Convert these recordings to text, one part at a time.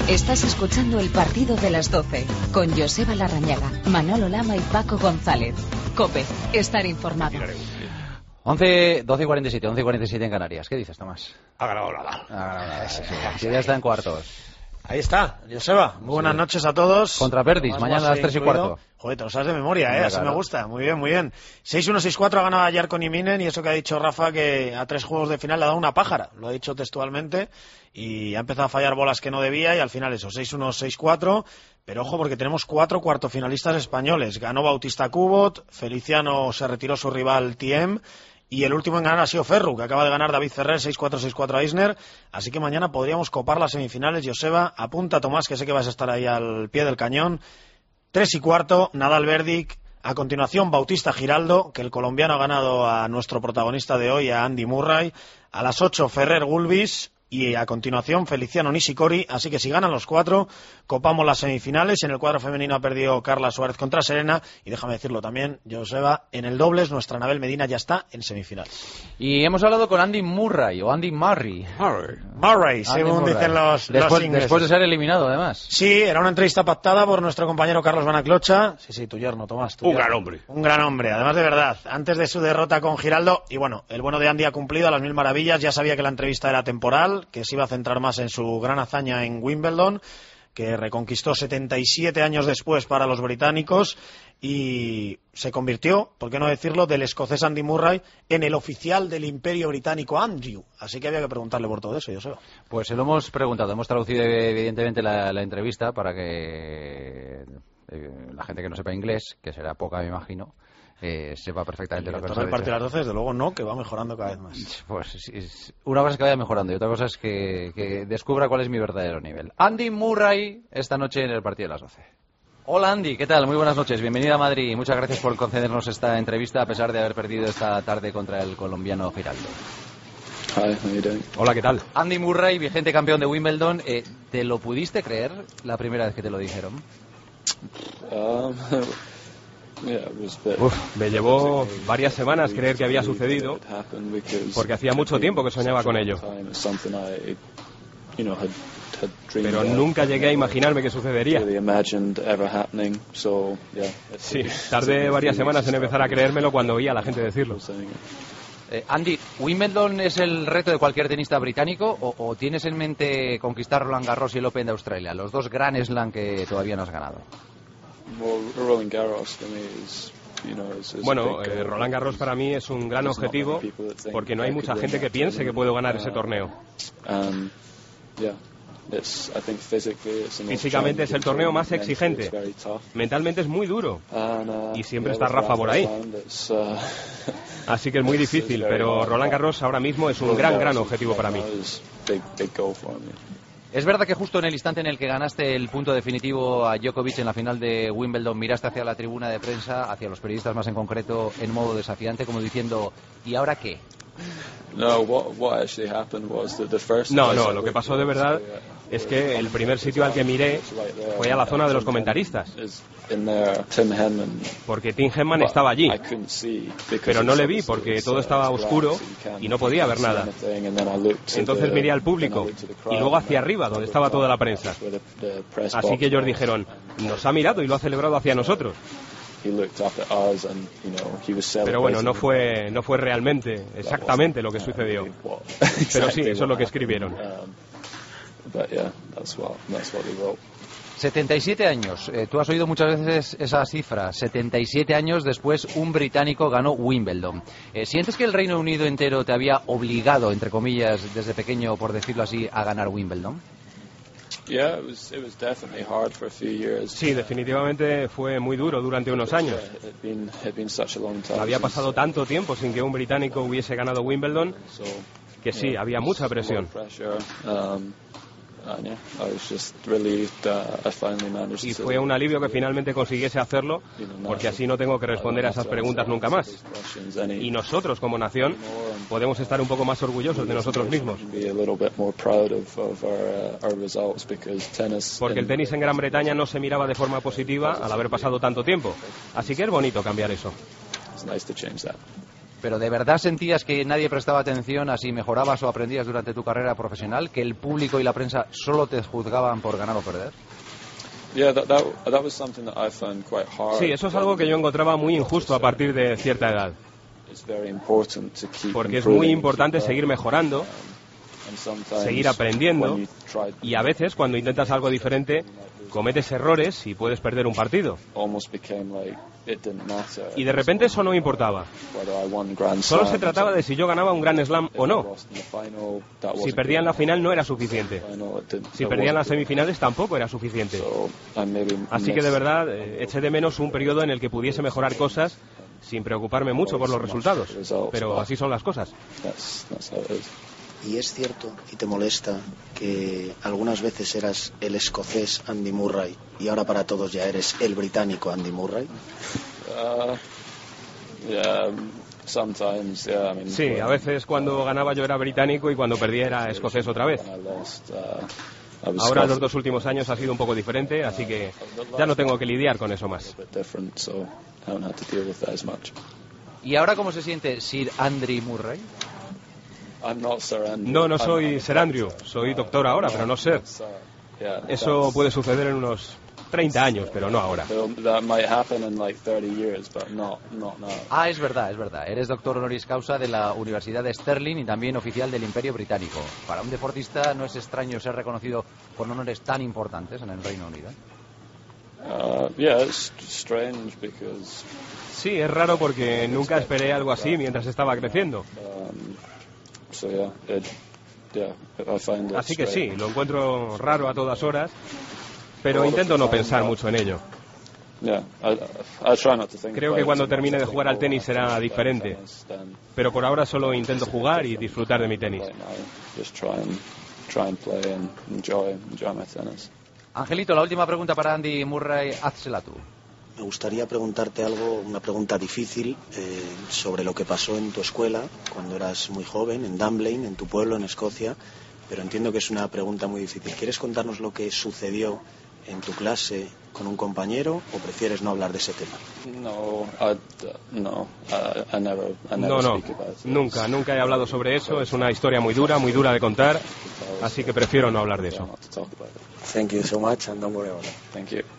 Estás escuchando el partido de las 12 con Joseba Larrañaga, Manolo Lama y Paco González. COPE, estar informado. 12:47 en Canarias. ¿Qué dices, Tomás? Ha ganado nada. Que ya está en cuartos. Ahí está, Joseba. Muy buenas noches a todos. Contra Perdis, mañana a las 3:15. Joder, te lo sabes de memoria, así me gusta. Muy bien, muy bien. 6-1-6-4 ha ganado ayer con Iminen, y eso que ha dicho Rafa, que a 3 juegos de final le ha dado una pájara. Lo ha dicho textualmente, y ha empezado a fallar bolas que no debía, y al final eso, 6-1-6-4. Pero ojo, porque tenemos 4 cuartofinalistas españoles. Ganó Bautista Kubot, Feliciano se retiró su rival Thiem, y el último en ganar ha sido Ferru, que acaba de ganar David Ferrer 6-4-6-4 a Isner. Así que mañana podríamos copar las semifinales. Joseba, apunta, Tomás, que sé que vas a estar ahí al pie del cañón. 3:15, Nadal Verdic. A continuación, Bautista Giraldo, que el colombiano ha ganado a nuestro protagonista de hoy, a Andy Murray. A las 8, Ferrer Gulbis. Y a continuación, Feliciano Nishikori. Así que si ganan los 4, copamos las semifinales. En el cuadro femenino ha perdido Carla Suárez contra Serena. Y déjame decirlo también, Joseba, en el dobles, nuestra Anabel Medina ya está en semifinales. Y hemos hablado con Andy Murray, o Andy Murray. Murray, según dicen los ingleses. Después de ser eliminado, además. Sí, era una entrevista pactada por nuestro compañero Carlos Banaclocha. Sí, tu yerno, Tomás. Gran hombre. Un gran hombre, además de verdad. Antes de su derrota con Giraldo, y bueno, el bueno de Andy ha cumplido a las 1000 maravillas. Ya sabía que la entrevista era temporal, que se iba a centrar más en su gran hazaña en Wimbledon, que reconquistó 77 años después para los británicos, y se convirtió, por qué no decirlo, del escocés Andy Murray en el oficial del Imperio Británico Andrew. Así que había que preguntarle por todo eso, Joseba. Pues se lo hemos preguntado, hemos traducido evidentemente la entrevista para que la gente que no sepa inglés, que será poca me imagino, sepa perfectamente lo que nos ha dicho. El partido de las 12, desde luego no, que va mejorando cada vez más. Pues una cosa es que vaya mejorando y otra cosa es que descubra cuál es mi verdadero nivel. Andy Murray esta noche en el partido de las 12. Hola Andy, ¿qué tal? Muy buenas noches, bienvenido a Madrid. Muchas gracias por concedernos esta entrevista a pesar de haber perdido esta tarde contra el colombiano Giraldo. Hola, ¿qué tal? Andy Murray, vigente campeón de Wimbledon. ¿Te lo pudiste creer la primera vez que te lo dijeron? Me llevó varias semanas creer que había sucedido, porque hacía mucho tiempo que soñaba con ello. Pero nunca llegué a imaginarme que sucedería. Sí, tardé varias semanas en empezar a creérmelo cuando oía a la gente decirlo. Andy, ¿Wimbledon es el reto de cualquier tenista británico o tienes en mente conquistar Roland Garros y el Open de Australia, los dos Grand Slam que todavía no has ganado? Bueno, Roland Garros para mí es un gran objetivo porque no hay mucha gente que piense que puedo ganar ese torneo. Físicamente es el torneo más exigente, mentalmente es muy duro y siempre está Rafa por ahí. Así que es muy difícil, pero Roland Garros ahora mismo es un gran objetivo para mí. ¿Es verdad que justo en el instante en el que ganaste el punto definitivo a Djokovic en la final de Wimbledon miraste hacia la tribuna de prensa, hacia los periodistas más en concreto, en modo desafiante, como diciendo, ¿y ahora qué? No, lo que pasó de verdad es que el primer sitio al que miré fue a la zona de los comentaristas, porque Tim Henman estaba allí, pero no le vi porque todo estaba oscuro y no podía ver nada. Entonces miré al público y luego hacia arriba, donde estaba toda la prensa. Así que ellos dijeron, nos ha mirado y lo ha celebrado hacia nosotros. Pero bueno, no fue realmente exactamente lo que sucedió. Pero sí, eso es lo que escribieron. 77 años, tú has oído muchas veces esa cifra. 77 años después un británico ganó Wimbledon. ¿Sientes que el Reino Unido entero te había obligado, entre comillas, desde pequeño, por decirlo así, a ganar Wimbledon? Sí, definitivamente fue muy duro durante unos años. Había pasado tanto tiempo sin que un británico hubiese ganado Wimbledon que sí, había mucha presión. Y fue un alivio que finalmente consiguiese hacerlo, porque así no tengo que responder a esas preguntas nunca más. Y nosotros, como nación, podemos estar un poco más orgullosos de nosotros mismos. Porque el tenis en Gran Bretaña no se miraba de forma positiva al haber pasado tanto tiempo. Así que es bonito cambiar eso. Pero ¿de verdad sentías que nadie prestaba atención a si mejorabas o aprendías durante tu carrera profesional? ¿Que el público y la prensa solo te juzgaban por ganar o perder? Sí, eso es algo que yo encontraba muy injusto a partir de cierta edad. Porque es muy importante seguir mejorando, seguir aprendiendo, y a veces cuando intentas algo diferente cometes errores y puedes perder un partido. Y de repente eso no importaba. Solo se trataba de si yo ganaba un Grand Slam o no. Si perdía en la final no era suficiente. Si perdía en las semifinales tampoco era suficiente. Así que de verdad eché de menos un periodo en el que pudiese mejorar cosas sin preocuparme mucho por los resultados. Pero así son las cosas. ¿Y es cierto y te molesta que algunas veces eras el escocés Andy Murray y ahora para todos ya eres el británico Andy Murray? Sí, a veces cuando ganaba yo era británico y cuando perdía era escocés otra vez. Ahora los 2 últimos años ha sido un poco diferente, así que ya no tengo que lidiar con eso más. ¿Y ahora cómo se siente Sir Andy Murray? No soy Sir Andrew, soy doctor ahora, pero no Sir. Eso puede suceder en unos 30 años, pero no ahora. Ah, es verdad. Eres doctor honoris causa de la Universidad de Stirling y también oficial del Imperio Británico. Para un deportista no es extraño ser reconocido por honores tan importantes en el Reino Unido. Sí, es raro porque nunca esperé algo así mientras estaba creciendo. Así que sí, lo encuentro raro a todas horas, pero intento no pensar mucho en ello. Creo que cuando termine de jugar al tenis será diferente, pero por ahora solo intento jugar y disfrutar de mi tenis. Angelito, la última pregunta para Andy Murray, házsela tú. Me gustaría preguntarte algo, una pregunta difícil, sobre lo que pasó en tu escuela cuando eras muy joven, en Dunblane, en tu pueblo, en Escocia, pero entiendo que es una pregunta muy difícil. ¿Quieres contarnos lo que sucedió en tu clase con un compañero o prefieres no hablar de ese tema? Nunca he hablado sobre eso. Es una historia muy dura de contar, así que prefiero no hablar de eso. Thank you so much and don't worry about it. Thank you.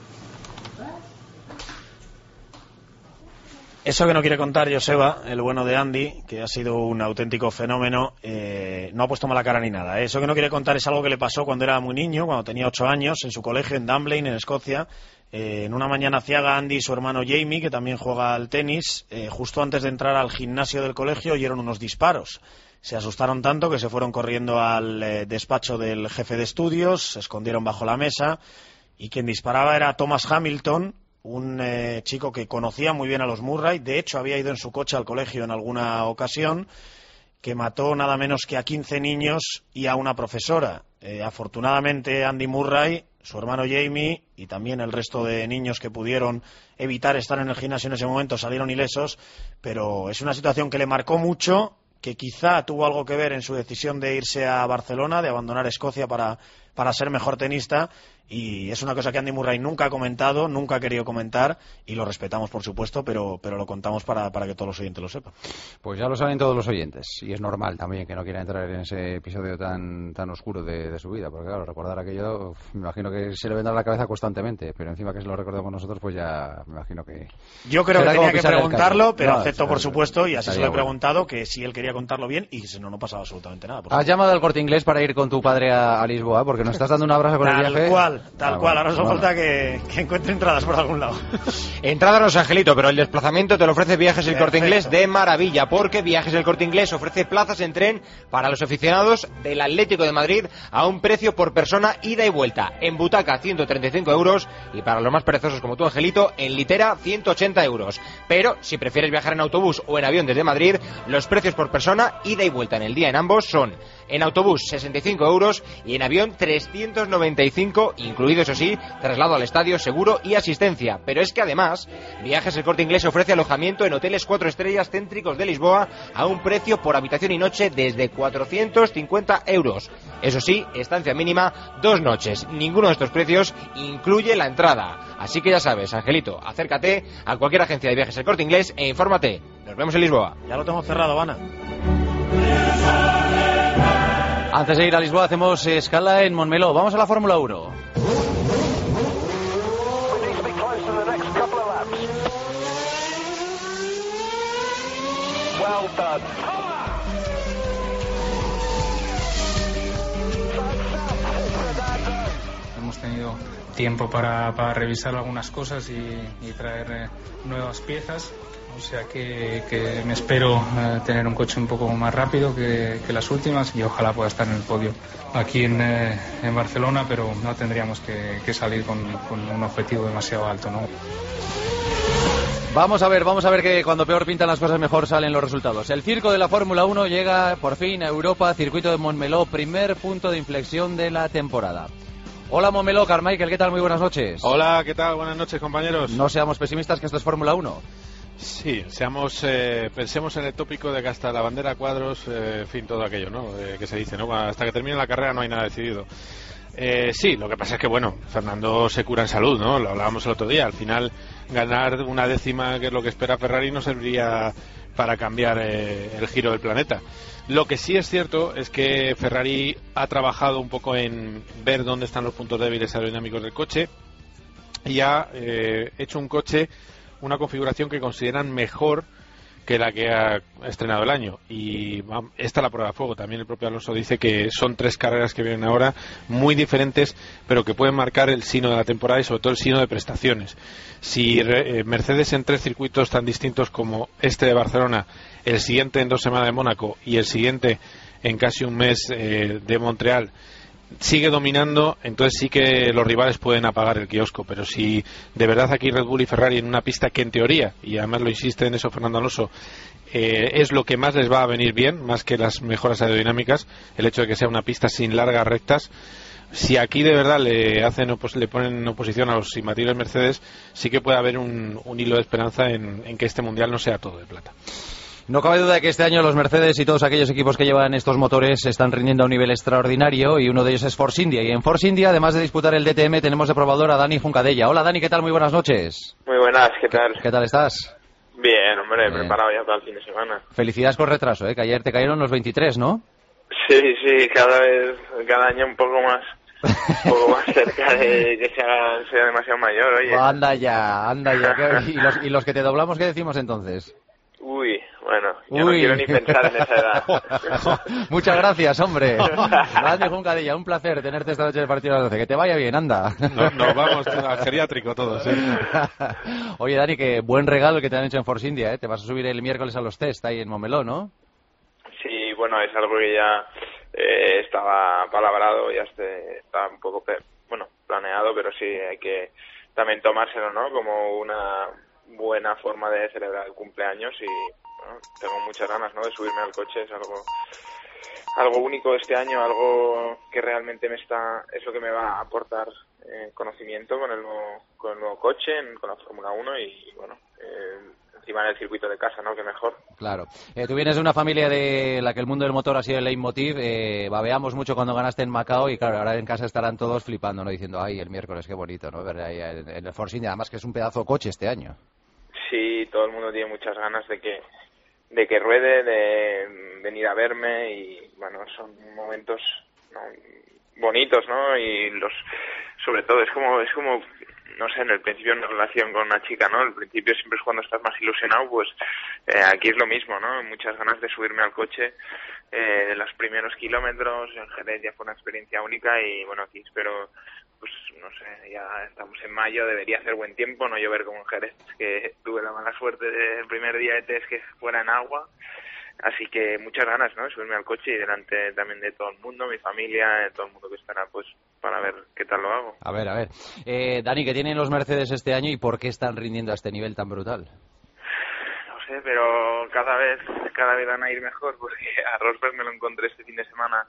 Eso que no quiere contar Joseba, el bueno de Andy, que ha sido un auténtico fenómeno, no ha puesto mala cara ni nada. Eso que no quiere contar es algo que le pasó cuando era muy niño, cuando tenía 8 años, en su colegio en Dunblane, en Escocia. En una mañana ciaga, Andy y su hermano Jamie, que también juega al tenis, justo antes de entrar al gimnasio del colegio, oyeron unos disparos. Se asustaron tanto que se fueron corriendo al despacho del jefe de estudios, se escondieron bajo la mesa, y quien disparaba era Thomas Hamilton, un chico que conocía muy bien a los Murray. De hecho había ido en su coche al colegio en alguna ocasión, que mató nada menos que a 15 niños y a una profesora. Afortunadamente Andy Murray, su hermano Jamie y también el resto de niños que pudieron evitar estar en el gimnasio en ese momento salieron ilesos, pero es una situación que le marcó mucho, que quizá tuvo algo que ver en su decisión de irse a Barcelona, de abandonar Escocia para ser mejor tenista, y es una cosa que Andy Murray nunca ha comentado, nunca ha querido comentar, y lo respetamos por supuesto, pero lo contamos para que todos los oyentes lo sepan. Pues ya lo saben todos los oyentes, y es normal también que no quiera entrar en ese episodio tan oscuro de su vida, porque claro, recordar aquello, me imagino que se le vendrá a la cabeza constantemente, pero encima que se lo recordemos nosotros, pues ya me imagino que... Yo creo que tenía que preguntarlo, pero acepto por supuesto, y así se lo he preguntado, que si él quería contarlo bien, y si no pasaba absolutamente nada. ¿Has llamado al Corte Inglés para ir con tu padre a Lisboa? Porque nos estás dando un abrazo con el viaje. Tal cual. Ahora solo falta que encuentre entradas por algún lado. Entradas no es Angelito, pero el desplazamiento te lo ofrece Viajes El Corte Inglés de maravilla, porque Viajes El Corte Inglés ofrece plazas en tren para los aficionados del Atlético de Madrid a un precio por persona ida y vuelta. En butaca 135 euros y para los más perezosos como tú, Angelito, en litera 180 euros. Pero si prefieres viajar en autobús o en avión desde Madrid, los precios por persona ida y vuelta en el día en ambos son: en autobús 65 euros y en avión 300 395, incluido, eso sí, traslado al estadio, seguro y asistencia. Pero es que además, Viajes El Corte Inglés ofrece alojamiento en hoteles 4 estrellas céntricos de Lisboa a un precio por habitación y noche desde 450 euros. Eso sí, estancia mínima 2 noches. Ninguno de estos precios incluye la entrada. Así que ya sabes, Angelito, acércate a cualquier agencia de Viajes El Corte Inglés e infórmate. Nos vemos en Lisboa. Ya lo tengo cerrado, Ana. Antes de ir a Lisboa hacemos escala en Montmeló. Vamos a la Fórmula 1. Hemos tenido tiempo para revisar algunas cosas y traer nuevas piezas. O sea que me espero tener un coche un poco más rápido que las últimas y ojalá pueda estar en el podio aquí en Barcelona, pero no tendríamos que salir con un objetivo demasiado alto, ¿no? Vamos a ver que cuando peor pintan las cosas mejor salen los resultados. El circo de la Fórmula 1 llega por fin a Europa, circuito de Montmeló, primer punto de inflexión de la temporada. Hola Montmeló, Carmichael, ¿qué tal? Muy buenas noches. Hola, ¿qué tal? Buenas noches, compañeros. No seamos pesimistas, que esto es Fórmula 1. Sí, pensemos en el tópico de que hasta la bandera a cuadros, en fin, todo aquello, ¿no? Que se dice, ¿no? Hasta que termine la carrera no hay nada decidido. Sí, lo que pasa es que, bueno, Fernando se cura en salud, ¿no? Lo hablábamos el otro día. Al final, ganar una décima, que es lo que espera Ferrari, no serviría para cambiar el giro del planeta. Lo que sí es cierto es que Ferrari ha trabajado un poco en ver dónde están los puntos débiles aerodinámicos del coche y ha hecho un coche, una configuración que consideran mejor que la que ha estrenado el año, y esta es la prueba de fuego. También el propio Alonso dice que son 3 carreras que vienen ahora muy diferentes, pero que pueden marcar el sino de la temporada y sobre todo el sino de prestaciones. Si Mercedes en 3 circuitos tan distintos como este de Barcelona, el siguiente en 2 semanas de Mónaco y el siguiente en casi un mes de Montreal, sigue dominando, entonces sí que los rivales pueden apagar el kiosco. Pero si de verdad aquí Red Bull y Ferrari en una pista que en teoría, y además lo insiste en eso Fernando Alonso, es lo que más les va a venir bien, más que las mejoras aerodinámicas, el hecho de que sea una pista sin largas rectas, si aquí de verdad le ponen en oposición a los imbatibles Mercedes, sí que puede haber un hilo de esperanza en que este mundial no sea todo de plata. No cabe duda de que este año los Mercedes y todos aquellos equipos que llevan estos motores están rindiendo a un nivel extraordinario, y uno de ellos es Force India. Y en Force India, además de disputar el DTM, tenemos de probador a Dani Juncadella. Hola Dani, ¿qué tal? Muy buenas noches. Muy buenas, ¿qué tal? ¿Qué tal estás? Bien, hombre, preparado ya para el fin de semana. Felicidades con retraso, que ayer te cayeron los 23, ¿no? Sí, cada año un poco más cerca de que sea demasiado mayor, oye. Anda ya. ¿Y los que te doblamos qué decimos entonces? Uy, bueno, yo no quiero ni pensar en esa edad. Muchas gracias, hombre. Dani Juncadella, un placer tenerte esta noche en el partido de las 12. Que te vaya bien, anda. Nos vamos al geriátrico todos, ¿eh? Oye, Dani, qué buen regalo que te han hecho en Force India, ¿eh? Te vas a subir el miércoles a los test ahí en Montmeló, ¿no? Sí, bueno, es algo que ya estaba palabrado, ya estaba un poco planeado, pero sí hay que también tomárselo, ¿no? Como una buena forma de celebrar el cumpleaños, y bueno, tengo muchas ganas, ¿no?, de subirme al coche. Es algo único este año, algo que realmente es lo que me va a aportar conocimiento con el nuevo coche, con la Fórmula 1, y bueno, encima en el circuito de casa, ¿no?, que mejor. Claro. Tú vienes de una familia de la que el mundo del motor ha sido el leitmotiv. Babeamos mucho cuando ganaste en Macao, y claro, ahora en casa estarán todos flipando, ¿no?, diciendo, ay, el miércoles, qué bonito, ¿no?, ver ahí en el Force India, además que es un pedazo de coche este año. Sí, todo el mundo tiene muchas ganas de que ruede, de venir a verme, y bueno, son momentos, ¿no?, bonitos, ¿no? Y sobre todo es como no sé, en el principio una relación con una chica, ¿no? El principio siempre es cuando estás más ilusionado, pues aquí es lo mismo, ¿no? Muchas ganas de subirme al coche de los primeros kilómetros. En Jerez ya fue una experiencia única, y bueno, aquí espero, pues no sé, ya estamos en mayo, debería hacer buen tiempo, no llover como en Jerez, que tuve la mala suerte del primer día de test que fuera en agua. Así que muchas ganas, ¿no?, de subirme al coche, y delante también de todo el mundo, mi familia, de todo el mundo que estará, pues para ver qué tal lo hago. A ver. Dani, ¿qué tienen los Mercedes este año y por qué están rindiendo a este nivel tan brutal? No sé, pero cada vez van a ir mejor, porque a Rosberg me lo encontré este fin de semana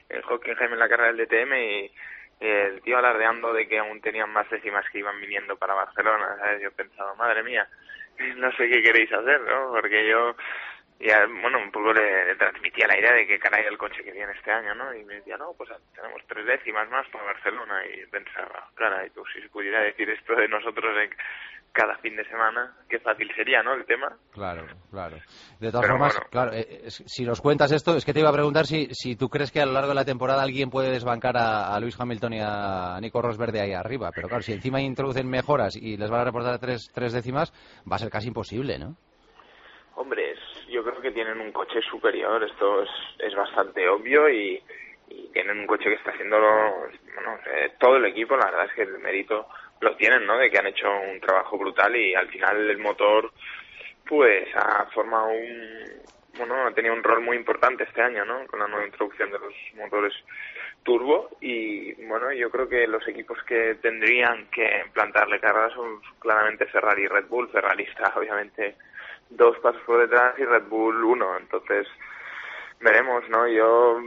Hockenheim en la carrera del DTM y el tío alardeando de que aún tenían más décimas que iban viniendo para Barcelona, ¿sabes? Yo he pensado, madre mía, no sé qué queréis hacer, ¿no? Porque yo ya, bueno, un poco le transmitía la idea de que caray el coche que viene este año, ¿no? Y me decía, no, pues tenemos 3 décimas más para Barcelona. Y pensaba, caray, tú si se pudiera decir esto de nosotros en cada fin de semana, qué fácil sería, ¿no? El tema. Claro. De todas formas, bueno, claro, si nos cuentas esto, es que te iba a preguntar si tú crees que a lo largo de la temporada alguien puede desbancar a Lewis Hamilton y a Nico Rosberg de ahí arriba. Pero claro, si encima introducen mejoras y les van a reportar 3 décimas, va a ser casi imposible, ¿no? Hombre, yo creo que tienen un coche superior, esto es bastante obvio y tienen un coche que está haciéndolo, bueno, todo el equipo, la verdad es que el mérito lo tienen, ¿no? De que han hecho un trabajo brutal y al final el motor, pues, ha tenido un rol muy importante este año, ¿no? Con la nueva introducción de los motores turbo y, bueno, yo creo que los equipos que tendrían que plantarle cargas son claramente Ferrari y Red Bull. Ferrari está, obviamente, 2 pasos por detrás y Red Bull 1, entonces veremos, ¿no? Yo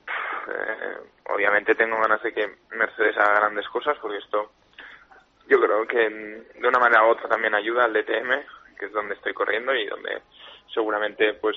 obviamente tengo ganas de que Mercedes haga grandes cosas porque esto yo creo que de una manera u otra también ayuda al DTM, que es donde estoy corriendo y donde seguramente pues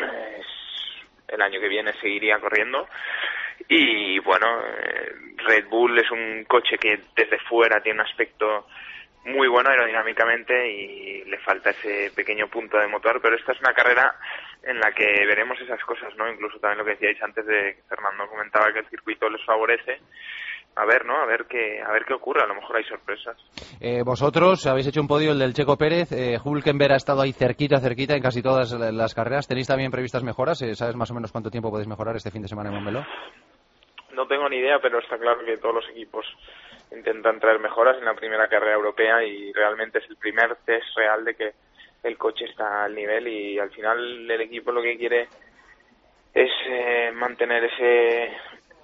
el año que viene seguiría corriendo. Y bueno, Red Bull es un coche que desde fuera tiene un aspecto muy bueno aerodinámicamente y le falta ese pequeño punto de motor, pero esta es una carrera en la que veremos esas cosas, ¿no? Incluso también lo que decíais antes de que Fernando comentaba que el circuito les favorece. A ver, ¿no? A ver qué ocurre, a lo mejor hay sorpresas. Vosotros habéis hecho un podio, el del Checo Pérez, Hülkenberg ha estado ahí cerquita en casi todas las carreras. ¿Tenéis también previstas mejoras? ¿Sabes más o menos cuánto tiempo podéis mejorar este fin de semana en Montmeló? No tengo ni idea, pero está claro que todos los equipos intentan traer mejoras en la primera carrera europea y realmente es el primer test real de que el coche está al nivel y al final el equipo lo que quiere es mantener ese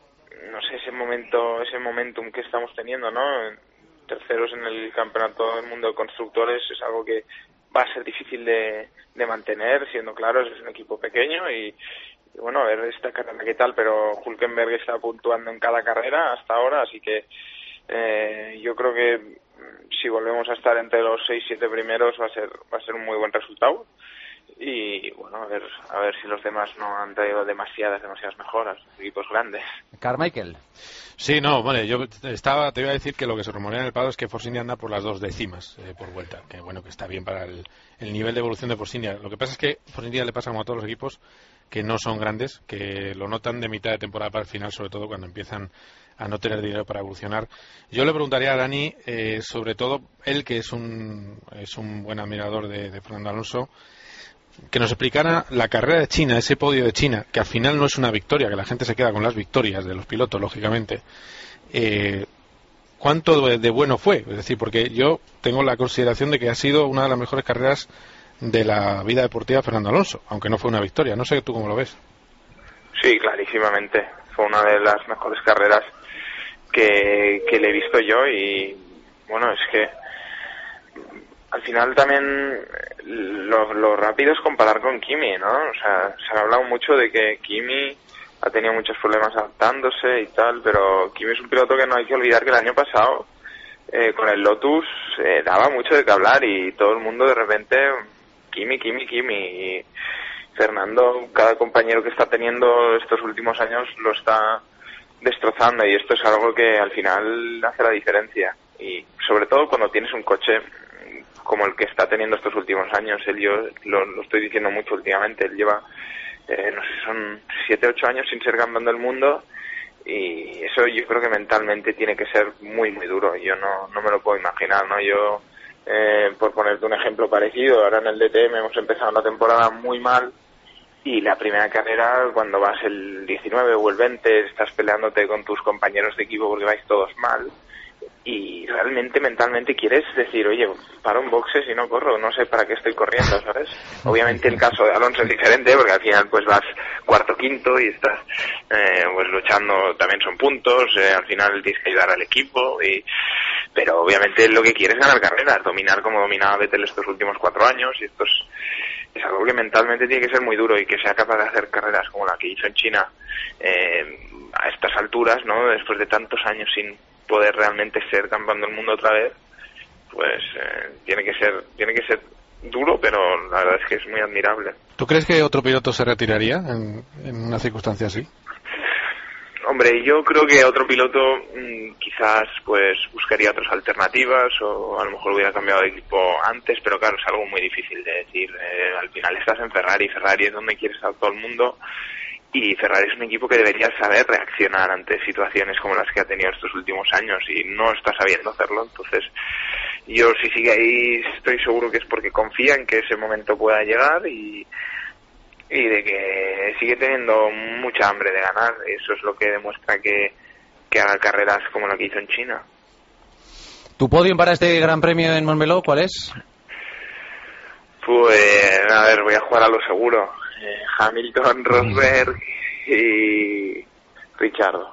momentum que estamos teniendo, ¿no? Terceros en el campeonato del mundo de constructores es algo que va a ser difícil de mantener, siendo claros, es un equipo pequeño y bueno, a ver esta carrera qué tal, pero Hülkenberg está puntuando en cada carrera hasta ahora, así que yo creo que si volvemos a estar entre los 6-7 primeros va a ser un muy buen resultado y bueno, a ver si los demás no han traído demasiadas mejoras, equipos grandes. Carmichael. Sí, no, vale, te iba a decir que lo que se rumorea en el paddock es que Force India anda por las 2 décimas por vuelta, que bueno, que está bien para el nivel de evolución de Force India. Lo que pasa es que Force India le pasa como a todos los equipos que no son grandes, que lo notan de mitad de temporada para el final, sobre todo cuando empiezan a no tener dinero para evolucionar. Yo le preguntaría a Dani, sobre todo él que es un buen admirador de Fernando Alonso, que nos explicara la carrera de China, ese podio de China, que al final no es una victoria, que la gente se queda con las victorias de los pilotos, lógicamente. ¿Cuánto de bueno fue? Es decir, porque yo tengo la consideración de que ha sido una de las mejores carreras de la vida deportiva de Fernando Alonso, aunque no fue una victoria. No sé tú cómo lo ves. Sí, clarísimamente. Fue una de las mejores carreras que le he visto yo y bueno, es que al final también lo rápido es comparar con Kimi, ¿no? O sea, se ha hablado mucho de que Kimi ha tenido muchos problemas adaptándose y tal, pero Kimi es un piloto que no hay que olvidar que el año pasado con el Lotus daba mucho de qué hablar y todo el mundo de repente Kimi y Fernando, cada compañero que está teniendo estos últimos años lo está destrozando y esto es algo que al final hace la diferencia y sobre todo cuando tienes un coche como el que está teniendo estos últimos años. Yo lo estoy diciendo mucho últimamente, él lleva no sé, son 7-8 años sin ser campeón del mundo y eso yo creo que mentalmente tiene que ser muy muy duro. Yo no me lo puedo imaginar, ¿no? Yo por ponerte un ejemplo parecido, ahora en el DTM hemos empezado la temporada muy mal y la primera carrera, cuando vas el 19 o el 20, estás peleándote con tus compañeros de equipo porque vais todos mal y realmente mentalmente quieres decir, oye, paro en boxes y no corro, no sé para qué estoy corriendo, ¿sabes? Obviamente el caso de Alonso es diferente porque al final pues vas cuarto, quinto y estás pues luchando, también son puntos, al final tienes que ayudar al equipo pero obviamente lo que quieres es ganar carreras, dominar como dominaba Vettel estos últimos 4 años y es algo que mentalmente tiene que ser muy duro, y que sea capaz de hacer carreras como la que hizo en China a estas alturas, ¿no? Después de tantos años sin poder realmente ser campeón del mundo otra vez, pues tiene que ser duro, pero la verdad es que es muy admirable. ¿Tú crees que otro piloto se retiraría en una circunstancia así? Hombre, yo creo que otro piloto quizás pues buscaría otras alternativas, o a lo mejor hubiera cambiado de equipo antes, pero claro, es algo muy difícil de decir. Al final estás en Ferrari es donde quiere estar todo el mundo, y Ferrari es un equipo que debería saber reaccionar ante situaciones como las que ha tenido estos últimos años, y no está sabiendo hacerlo. Entonces, yo si sigue ahí, estoy seguro que es porque confía en que ese momento pueda llegar, y de que sigue teniendo mucha hambre de ganar. Eso es lo que demuestra que haga carreras como la que hizo en China. ¿Tu podium para este Gran Premio en Montmeló cuál es? Pues, a ver, voy a jugar a lo seguro. Hamilton, Rosberg y Ricciardo.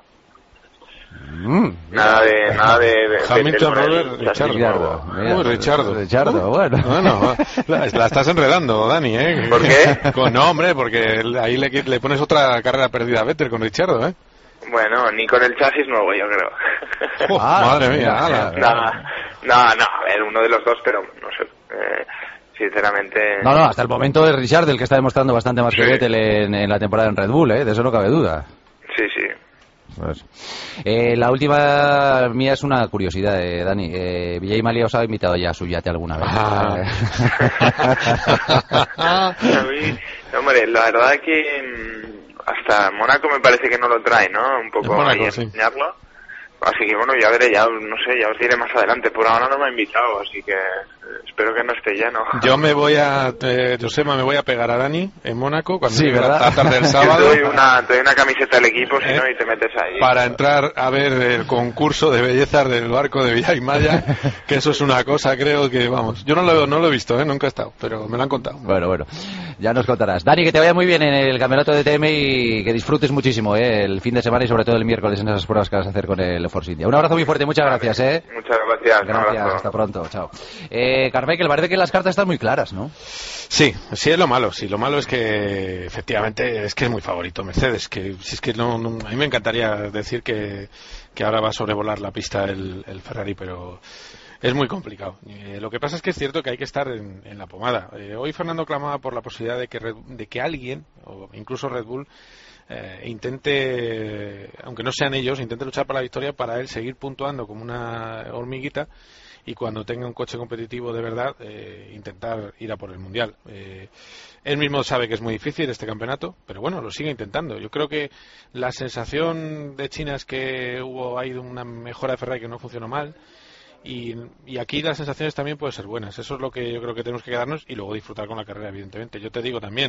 Nada de Hamilton, Rosberg, Ricciardo. Bueno, la estás enredando, Dani, ¿eh? ¿Por qué? No, hombre, porque ahí le pones otra carrera perdida a Vettel con Ricciardo, ¿eh? Bueno, ni con el chasis nuevo, yo creo. Madre mía. No, a ver, uno de los dos, pero no sé. Sinceramente... No, hasta el momento de Ricciardo, el que está demostrando bastante más que Vettel en la temporada en Red Bull, de eso no cabe duda. Sí. Pues, la última mía es una curiosidad, Dani. Vijay Mallya os ha invitado ya a su yate alguna vez. Hombre, la verdad que hasta Mónaco me parece que no lo trae, ¿no? Un poco Mónaco, ahí a enseñarlo. Así que bueno, ya veré, ya os diré más adelante. Por ahora no me ha invitado, así que espero que no esté lleno. Yo me voy Josema, me voy a pegar a Dani en Mónaco cuando sí, llegue la tarde del sábado. Te doy una camiseta del equipo, si no, y te metes ahí. Para entrar a ver el concurso de bellezas del barco de Vijay Mallya, que eso es una cosa, creo que, vamos, yo no lo he visto, nunca he estado, pero me lo han contado. Bueno, ya nos contarás. Dani, que te vaya muy bien en el campeonato de TM y que disfrutes muchísimo el fin de semana y sobre todo el miércoles en esas pruebas que vas a hacer con el Force India. Un abrazo muy fuerte, muchas gracias. Muchas gracias. Gracias, hasta pronto, chao. Carmichael, parece que las cartas están muy claras, ¿no? Sí, es lo malo. Sí, lo malo es que efectivamente es que es muy favorito Mercedes. Que si es que no, a mí me encantaría decir que ahora va a sobrevolar la pista el Ferrari, pero es muy complicado. Lo que pasa es que es cierto que hay que estar en la pomada. Hoy Fernando clamaba por la posibilidad de que alguien, o incluso Red Bull, intente, aunque no sean ellos, intente luchar por la victoria para él seguir puntuando como una hormiguita, y cuando tenga un coche competitivo de verdad, intentar ir a por el Mundial. Él mismo sabe que es muy difícil este campeonato, pero bueno, lo sigue intentando. Yo creo que la sensación de China es que hubo ahí una mejora de Ferrari que no funcionó mal, y aquí las sensaciones también pueden ser buenas. Eso es lo que yo creo que tenemos que quedarnos, y luego disfrutar con la carrera, evidentemente. Yo te digo también,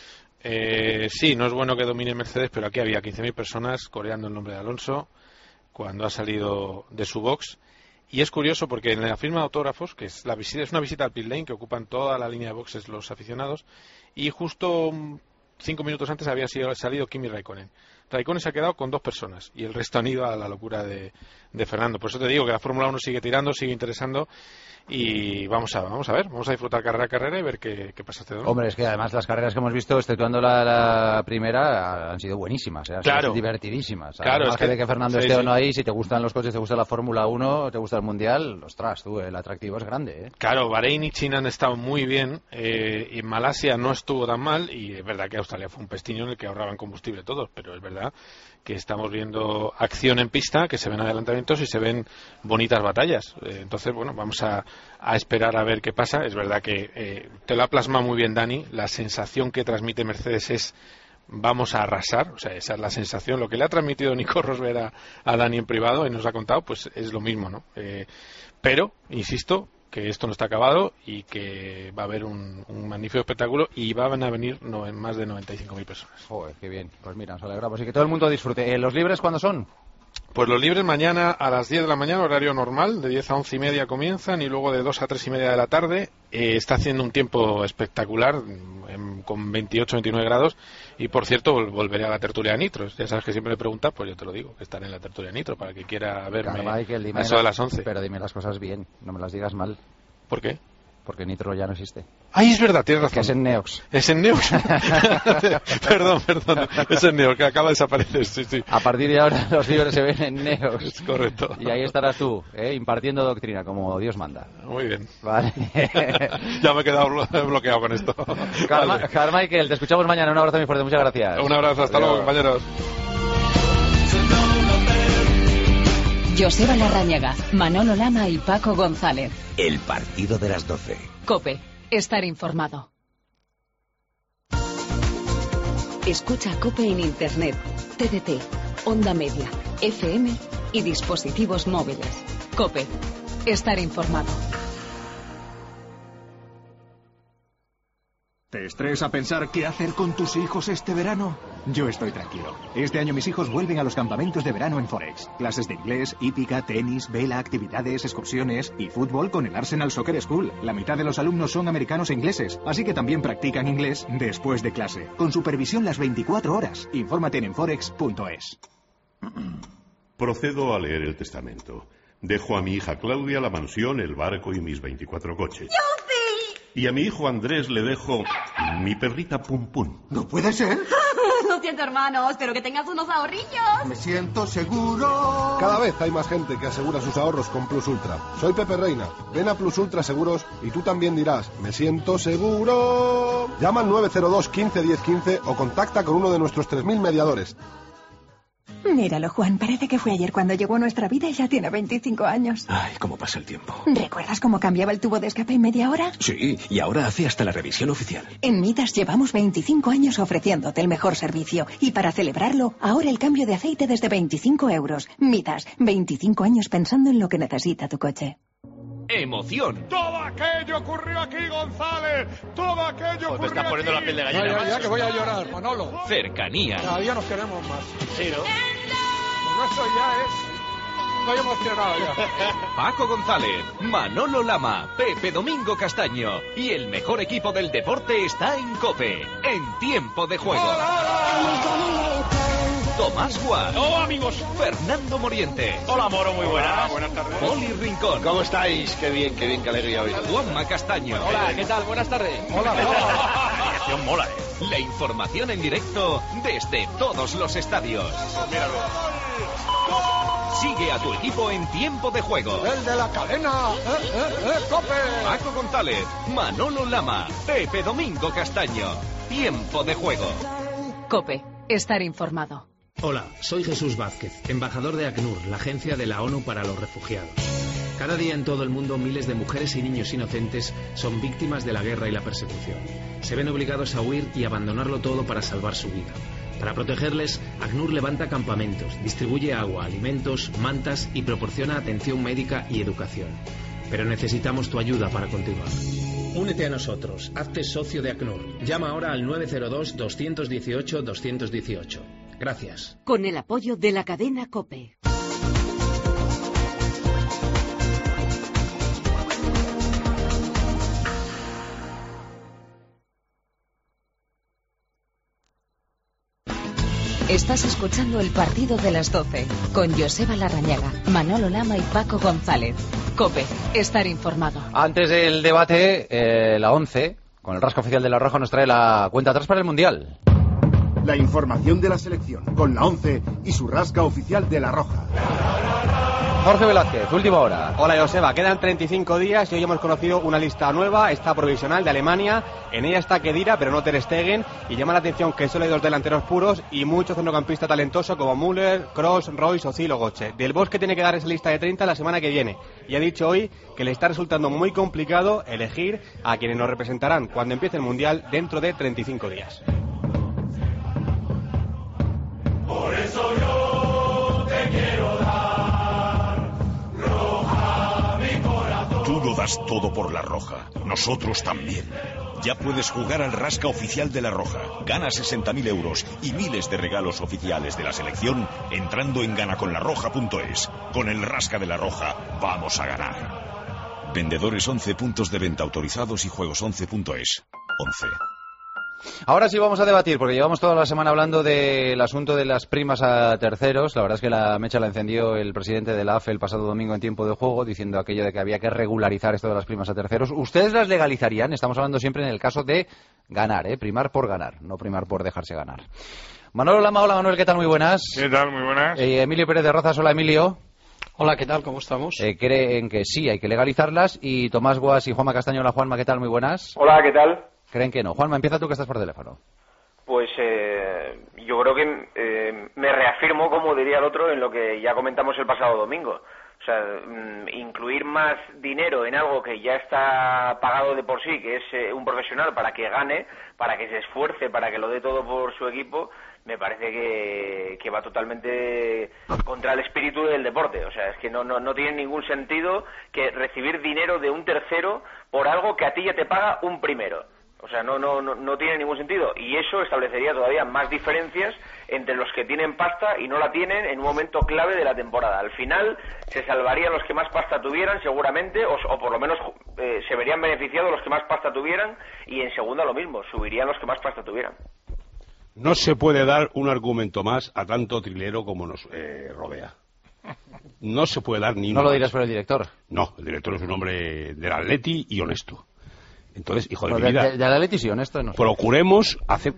sí, no es bueno que domine Mercedes, pero aquí había 15.000 personas coreando el nombre de Alonso cuando ha salido de su box. Y es curioso porque en la firma de autógrafos, que es una visita al pit lane que ocupan toda la línea de boxes los aficionados, y justo 5 minutos antes había salido Kimi Raikkonen. Raikkonen se ha quedado con 2 personas y el resto han ido a la locura de Fernando. Por eso te digo que la Fórmula 1 sigue tirando, sigue interesando, y vamos a ver, vamos a disfrutar carrera a carrera y ver qué pasa este domingo. Hombre, es que además las carreras que hemos visto, exceptuando la primera, han sido buenísimas, han sido divertidísimas. Claro, además de que Fernando esté o no ahí, si te gustan los coches, te gusta la Fórmula 1, te gusta el Mundial, ostras, el atractivo es grande. Claro, Bahrein y China han estado muy bien, y Malasia no estuvo tan mal, y es verdad que Australia fue un pestiño en el que ahorraban combustible todos, pero es verdad que estamos viendo acción en pista, que se ven adelantamientos y se ven bonitas batallas. Entonces, bueno, vamos a esperar a ver qué pasa. Es verdad que te lo ha plasmado muy bien Dani. La sensación que transmite Mercedes es: vamos a arrasar. O sea, esa es la sensación. Lo que le ha transmitido Nico Rosberg a Dani en privado y nos ha contado, pues es lo mismo, ¿no? Pero, insisto, que esto no está acabado y que va a haber un magnífico espectáculo, y van a venir más de 95.000 personas. Joder, qué bien. Pues mira, nos alegramos y que todo el mundo disfrute. ¿Los libres cuándo son? Pues los libres mañana a las 10 de la mañana, horario normal, de 10 a 11 y media comienzan, y luego de 2 a 3 y media de la tarde. Está haciendo un tiempo espectacular, con 28-29 grados, y por cierto volveré a la tertulia de Nitro. Ya sabes que siempre me preguntas, pues yo te lo digo, que estaré en la tertulia de Nitro para que quiera verme a eso de las 11. Pero dime las cosas bien, no me las digas mal. ¿Por qué? porque Nitro ya no existe. Ay, es verdad, tienes razón. Que es en Neox. Es en Neox. perdón. Es en Neox, que acaba de desaparecer, sí. A partir de ahora los libros se ven en Neox. Es correcto. Y ahí estarás tú, impartiendo doctrina, como Dios manda. Muy bien. Vale. Ya me he quedado bloqueado con esto. Carmichael, te escuchamos mañana. Un abrazo muy fuerte, muchas gracias. Un abrazo, hasta luego, compañeros. Joseba Larrañaga, Manolo Lama y Paco González. El partido de las 12. COPE, estar informado. Escucha COPE en Internet, TDT, Onda Media, FM y dispositivos móviles. COPE, estar informado. ¿Te estresa pensar qué hacer con tus hijos este verano? Yo estoy tranquilo. Este año mis hijos vuelven a los campamentos de verano en Forex. Clases de inglés, hípica, tenis, vela, actividades, excursiones y fútbol con el Arsenal Soccer School. La mitad de los alumnos son americanos e ingleses, así que también practican inglés después de clase. Con supervisión las 24 horas. Infórmate en forex.es. Procedo a leer el testamento. Dejo a mi hija Claudia la mansión, el barco y mis 24 coches. Y a mi hijo Andrés le dejo mi perrita Pum Pum. ¡No puede ser! Lo siento, hermano, espero que tengas unos ahorrillos. Me siento seguro. Cada vez hay más gente que asegura sus ahorros con Plus Ultra. Soy Pepe Reina. Ven a Plus Ultra Seguros y tú también dirás, me siento seguro. Llama al 902 15 10 15 o contacta con uno de nuestros 3.000 mediadores. Míralo, Juan, parece que fue ayer cuando llegó a nuestra vida y ya tiene 25 años. Ay, cómo pasa el tiempo. ¿Recuerdas cómo cambiaba el tubo de escape en media hora? Sí, y ahora hace hasta la revisión oficial. En Mitas llevamos 25 años ofreciéndote el mejor servicio. Y para celebrarlo, ahora el cambio de aceite desde 25 euros. Mitas, 25 años pensando en lo que necesita tu coche. Emoción. Todo aquello ocurrió aquí, González. Todo aquello ocurrió te estás poniendo aquí. la piel de gallina. Ya que voy a llorar, Manolo. Cercanía. Cada día nos queremos más. Sí, ¿no? Pues eso ya es... Estoy emocionado ya. Paco González, Manolo Lama, Pepe Domingo Castaño y el mejor equipo del deporte está en COPE, en tiempo de juego. Tomás Guas. Hola, amigos. Fernando Morientes. Hola, Moro, muy buenas. Buenas tardes. Poli Rincón. ¿Cómo estáis? Qué bien, qué alegría hoy. Juanma Castaño. Hola, ¿qué tal? Buenas tardes. Hola. La animación mola, La información en directo desde todos los estadios. Míralo. Sigue a tu equipo en tiempo de juego. El de la cadena. ¡Cope! Paco González, Manolo Lama, Pepe Domingo Castaño. Tiempo de juego. COPE, estar informado. Hola, soy Jesús Vázquez, embajador de ACNUR, la agencia de la ONU para los refugiados. Cada día en todo el mundo miles de mujeres y niños inocentes son víctimas de la guerra y la persecución. Se ven obligados a huir y abandonarlo todo para salvar su vida. Para protegerles, ACNUR levanta campamentos, distribuye agua, alimentos, mantas y proporciona atención médica y educación. Pero necesitamos tu ayuda para continuar. Únete a nosotros, hazte socio de ACNUR. Llama ahora al 902-218-218. Gracias. Con el apoyo de la cadena COPE. Estás escuchando el partido de las 12 con Joseba Larrañaga, Manolo Lama y Paco González. COPE, estar informado. Antes del debate, la 11, con el rasca oficial de La Roja, nos trae la cuenta atrás para el Mundial. La información de la selección, con la 11 y su rasca oficial de La Roja. Jorge Velázquez, última hora. Hola Joseba, quedan 35 días y hoy hemos conocido una lista nueva, esta provisional de Alemania. En ella está Khedira, pero no Ter Stegen, y llama la atención que solo hay dos delanteros puros y muchos centrocampistas talentosos como Müller, Kroos, Royce, Özil o Götze. Del Bosque tiene que dar esa lista de 30 la semana que viene y ha dicho hoy que le está resultando muy complicado elegir a quienes nos representarán cuando empiece el Mundial dentro de 35 días. Por eso yo te quiero dar roja mi corazón. Tú lo das todo por La Roja, nosotros también. Ya puedes jugar al rasca oficial de La Roja. Gana 60.000 euros y miles de regalos oficiales de la selección entrando en ganaconlarroja.es. Con el rasca de La Roja vamos a ganar. Vendedores 11, puntos de venta autorizados y juegos11.es. 11. Ahora sí vamos a debatir, porque llevamos toda la semana hablando del asunto de las primas a terceros. La verdad es que la mecha la encendió el presidente de la AFE el pasado domingo en tiempo de juego, diciendo aquello de que había que regularizar esto de las primas a terceros. ¿Ustedes las legalizarían? Estamos hablando siempre en el caso de ganar, primar por ganar, no primar por dejarse ganar. Manolo Lama, hola Manuel, ¿qué tal? Muy buenas. ¿Qué tal? Muy buenas. Emilio Pérez de Rozas, hola Emilio. Hola, ¿qué tal? ¿Cómo estamos? Creen que sí, hay que legalizarlas. Y Tomás Guas y Juanma Castaño, hola Juanma, ¿qué tal? Muy buenas. Hola, ¿qué tal? Creen que no. Juanma, empieza tú que estás por teléfono. Pues yo creo que me reafirmo, como diría el otro, en lo que ya comentamos el pasado domingo. O sea, incluir más dinero en algo que ya está pagado de por sí, que es un profesional, para que gane, para que se esfuerce, para que lo dé todo por su equipo, me parece que va totalmente contra el espíritu del deporte. O sea, es que no tiene ningún sentido que recibir dinero de un tercero por algo que a ti ya te paga un primero. O sea, no tiene ningún sentido. Y eso establecería todavía más diferencias entre los que tienen pasta y no la tienen en un momento clave de la temporada. Al final se salvarían los que más pasta tuvieran, seguramente, o por lo menos se verían beneficiados los que más pasta tuvieran, y en segunda lo mismo, subirían los que más pasta tuvieran. No se puede dar un argumento más a tanto trilero como nos rodea. No se puede dar ni uno. ¿No lo dirás por el director? No, el director es un hombre del Atleti y honesto. Entonces, hijo de mi de vida, la Atleti sí, honesto no. procuremos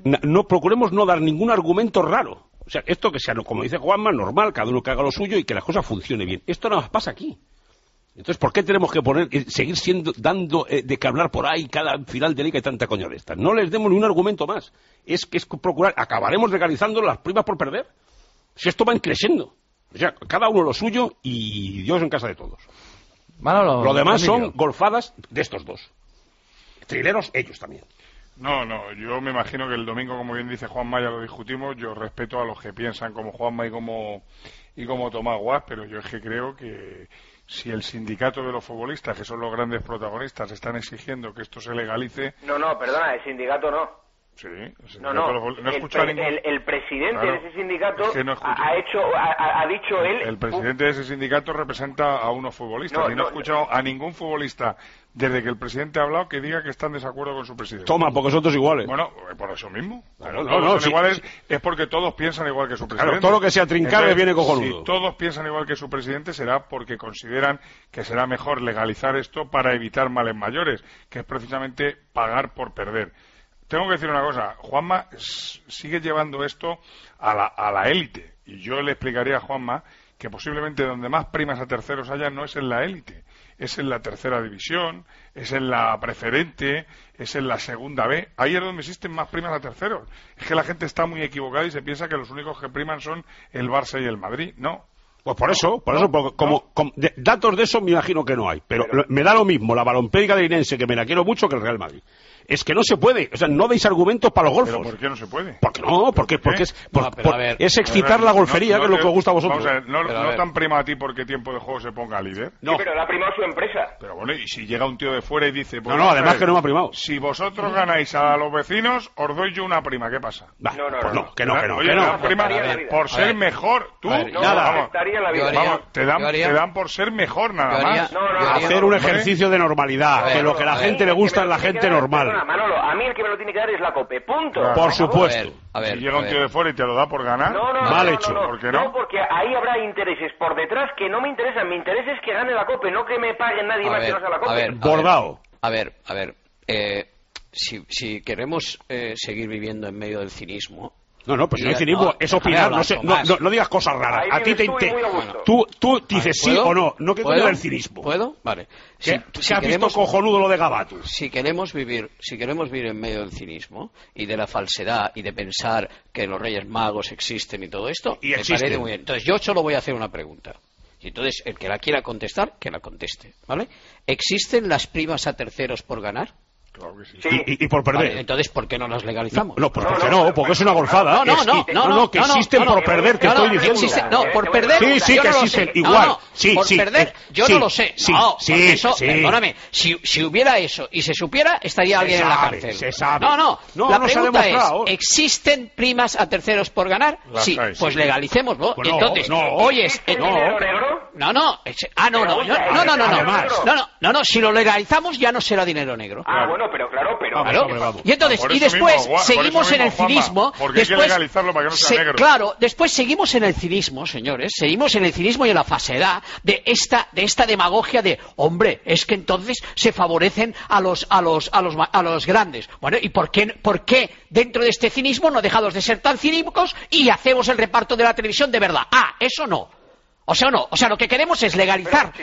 no dar ningún argumento raro. O sea, esto que sea, como dice Juanma, normal, cada uno que haga lo suyo y que la cosa funcione bien. Esto nada más pasa aquí. Entonces, ¿por qué tenemos que seguir dando de que hablar por ahí cada final de liga y tanta coña de estas? No les demos ni un argumento más. Es procurar, acabaremos legalizando las primas por perder. Si esto va creciendo. O sea, cada uno lo suyo y Dios en casa de todos. Manolo, lo demás Emilio. son golfadas de estos dos. Trileros, ellos también. No, yo me imagino que el domingo, como bien dice Juanma, ya lo discutimos. Yo respeto a los que piensan como Juanma y como Tomás Guas, pero yo es que creo que si el sindicato de los futbolistas, que son los grandes protagonistas, están exigiendo que esto se legalice... No, perdona, el sindicato no. Sí, el presidente de ese sindicato ha dicho él... El presidente de ese sindicato representa a unos futbolistas y no he escuchado a ningún futbolista desde que el presidente ha hablado que diga que está en desacuerdo con su presidente. Toma, porque son todos iguales. Bueno, por eso mismo. Claro, son iguales es porque todos piensan igual que su presidente. Claro, todo lo que sea trincar le viene cojonudo. Si todos piensan igual que su presidente será porque consideran que será mejor legalizar esto para evitar males mayores, que es precisamente pagar por perder. Tengo que decir una cosa, Juanma sigue llevando esto a la élite, y yo le explicaría a Juanma que posiblemente donde más primas a terceros haya no es en la élite, es en la tercera división, es en la preferente, es en la segunda B, ahí es donde existen más primas a terceros. Es que la gente está muy equivocada y se piensa que los únicos que priman son el Barça y el Madrid, no. Pues por eso, porque como datos de eso me imagino que no hay, pero me da lo mismo la Balompédica de Inense, que me la quiero mucho, que el Real Madrid. Es que no se puede, o sea, no deis argumentos para los golfos. ¿Pero por qué no se puede? Porque es excitar la golfería, que es lo que os gusta a vosotros. Vamos a ver, no tan prima a ti porque tiempo de juego se ponga líder. No. Sí, pero la ha primado su empresa. Pero bueno, y si llega un tío de fuera y dice... Pues, además que no me ha primado. Si vosotros ganáis a los vecinos, os doy yo una prima, ¿qué pasa? Que no. Oye, una prima por ser mejor. Tú, nada. Te dan por ser mejor, nada más. Hacer un ejercicio de normalidad, que lo que a la gente le gusta es la gente normal. Manolo, a mí el que me lo tiene que dar es la COPE, punto. Por supuesto. Si llega un tío de fuera y te lo da por ganar, mal hecho. ¿Por qué no? No, porque ahí habrá intereses por detrás que no me interesan. Mi interés es que gane la COPE, no que me pague nadie más que no sea la COPE. Bordado. A ver. Si queremos seguir viviendo en medio del cinismo... No, pues no hay cinismo, es opinar, no digas cosas raras. A ti tú dices sí o no, no que coño del cinismo. ¿Puedo? Vale. Si has visto cojonudo lo de Gabatus. Si queremos vivir en medio del cinismo y de la falsedad y de pensar que los Reyes Magos existen y todo esto, me parece muy bien. Entonces yo solo voy a hacer una pregunta. Y entonces el que la quiera contestar, que la conteste, ¿vale? ¿Existen las primas a terceros por ganar? Claro que sí. Y por perder. Vale, entonces, ¿por qué no las legalizamos? ¿Por qué no? Porque es una golfada. Que existen por perder, te estoy diciendo. Por perder. Sí, que existen, igual. Por perder, yo no lo sé. Perdóname, si hubiera eso y se supiera, estaría alguien en la cárcel. Se sabe. La pregunta es, ¿existen primas a terceros por ganar? Sí, pues legalicémoslo. Entonces, oyes... ¿Dinero negro? No, si lo legalizamos ya no será dinero negro. Bueno, Y entonces, y después seguimos en el cinismo. Porque hay que legalizarlo para que no sea negro. Claro, después seguimos en el cinismo, señores, seguimos en el cinismo y en la falsedad de esta demagogia de, hombre, es que entonces se favorecen a los grandes. Bueno, ¿y por qué dentro de este cinismo no dejamos de ser tan cínicos y hacemos el reparto de la televisión de verdad? Eso no. O sea, lo que queremos es legalizar.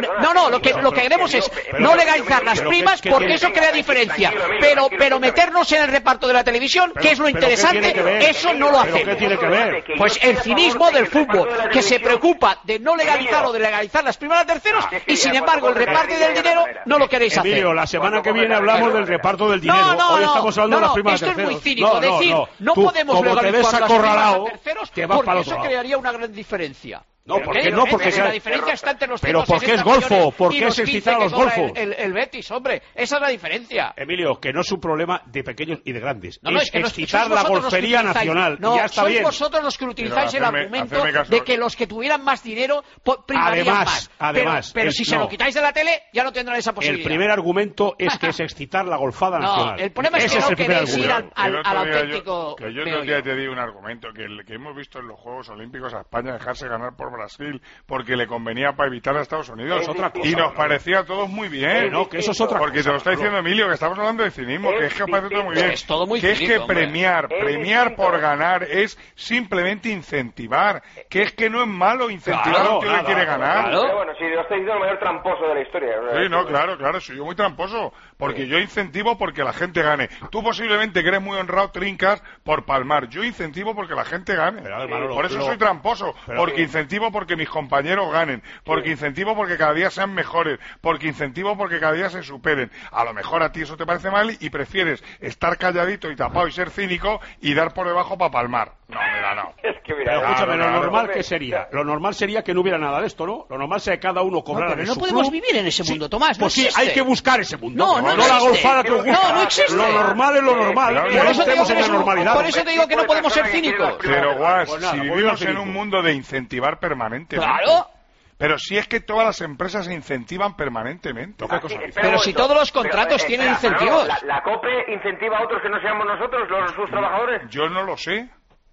Lo que queremos es no legalizar las primas porque eso crea diferencia. Pero meternos en el reparto de la televisión, que es lo interesante, eso no lo hacemos. ¿Qué tiene que ver? Pues el cinismo del fútbol, que se preocupa de no legalizar o de legalizar las primas a terceros y sin embargo el reparto del dinero no lo queréis hacer. Emilio, la semana que viene hablamos del reparto del dinero. Hoy estamos hablando de las primas a terceros. Esto es muy cínico. No podemos legalizar las primas a terceros porque eso crearía una gran diferencia. No, ¿por qué no? Porque la diferencia está entre los pero ¿por qué es golfo? ¿Por qué es excitar a los golfos? El Betis, hombre, esa es la diferencia. Emilio, que no es un problema de pequeños y de grandes. Es excitar la golfería nacional. No, ya está sois bien. Vosotros los que utilizáis el argumento de que los que tuvieran más dinero primarían más. Además, pero si se lo quitáis de la tele, ya no tendrán esa posibilidad. El primer argumento es que es excitar la golfada nacional. El problema es que no queréis ir al auténtico. Que yo el día te di un argumento que hemos visto en los Juegos Olímpicos a España dejarse ganar por Brasil porque le convenía para evitar a Estados Unidos. Otra cosa, y nos parecía a todos muy bien. Que eso es otra porque cosa. Te lo está diciendo Emilio, que estamos hablando de cinismo, que es que parece todo muy bien. Es todo muy que cínico, es que premiar por ganar es simplemente incentivar. Que es que no es malo incentivar a un tío que quiere ganar. Pero bueno, si lo estáis diciendo el mayor tramposo de la historia. Sí, no, claro, soy yo muy tramposo. Porque yo incentivo porque la gente gane. Tú posiblemente que eres muy honrado trincas por palmar. Yo incentivo porque la gente gane. Por eso soy tramposo. Porque incentivo porque mis compañeros ganen. Porque incentivo porque cada día sean mejores. Porque incentivo porque cada día se superen. A lo mejor a ti eso te parece mal y prefieres estar calladito y tapado y ser cínico y dar por debajo para palmar. No. Es que mira, pero escúchame, lo normal que sería. Lo normal sería que no hubiera nada de esto, ¿no? Lo normal sería que cada uno cobrara de su club. No podemos vivir en ese mundo, Tomás. Pues sí, hay que buscar ese mundo. No la golfada que os gusta. No existe. Lo normal es lo normal. No estemos en la normalidad. Por eso te digo que no podemos ser cínicos. Pero Guas, si vivimos en un mundo de incentivar permanentemente. Claro. Pero si es que todas las empresas se incentivan permanentemente. Pero si todos los contratos tienen incentivos. ¿La COPE incentiva a otros que no seamos nosotros, sus trabajadores? Yo no lo sé.